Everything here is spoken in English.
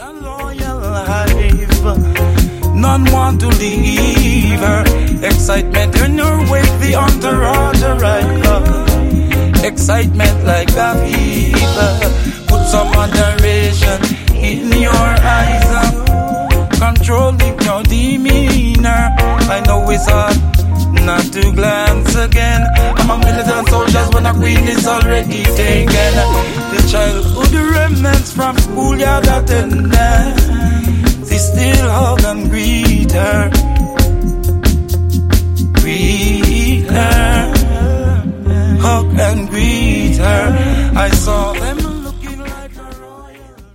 A loyal hive, none want to leave her. Excitement in her wake, the entourage arrive. Excitement like a fever. Put some moderation in your eyes. Controlling your demeanor. I know it's hard not to glance again. I'm a militant soldier when a queen is already taken. The childhood remnants from schoolyard attendance, they still hug and